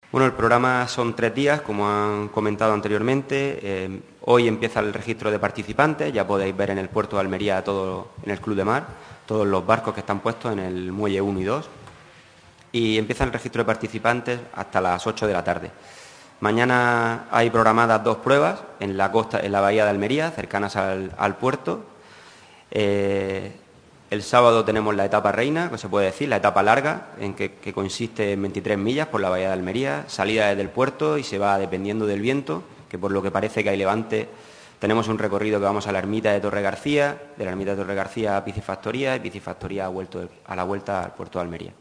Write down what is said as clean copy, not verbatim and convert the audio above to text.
Bueno, el programa son 3 días, como han comentado anteriormente. Hoy empieza el registro de participantes, ya podéis ver en el puerto de Almería, en el Club de Mar, todos los barcos que están puestos en el muelle 1 y 2. Y empieza el registro de participantes hasta las 8 de la tarde. Mañana hay programadas 2 pruebas en la costa, en la bahía de Almería, cercanas al puerto. El sábado tenemos la etapa reina, que se puede decir, la etapa larga, que consiste en 23 millas por la bahía de Almería, salida desde el puerto y se va dependiendo del viento, que por lo que parece que hay levante, tenemos un recorrido que vamos a la ermita de Torre García, de la ermita de Torre García a Piscifactoría y Piscifactoría a la vuelta al puerto de Almería.